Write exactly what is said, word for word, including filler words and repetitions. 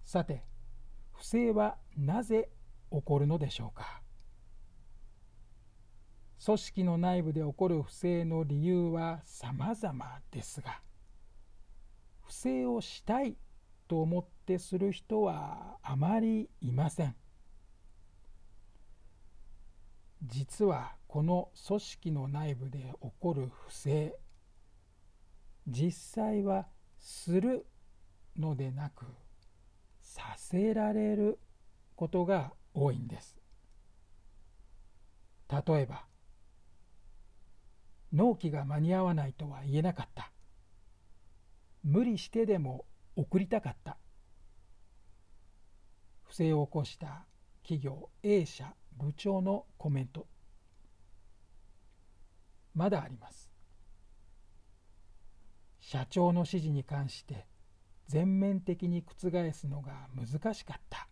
さて、不正はなぜ起こるのでしょうか。組織の内部で起こる不正の理由は様々ですが、不正をしたいと思ってする人はあまりいません。実はこの組織の内部で起こる不正、実際はするのでなくさせられることが多いんです。例えば、納期が間に合わないとは言えなかった。無理してでも送りたかった。不正を起こした企業 A 社部長のコメント。まだあります。社長の指示に関して全面的に覆すのが難しかった。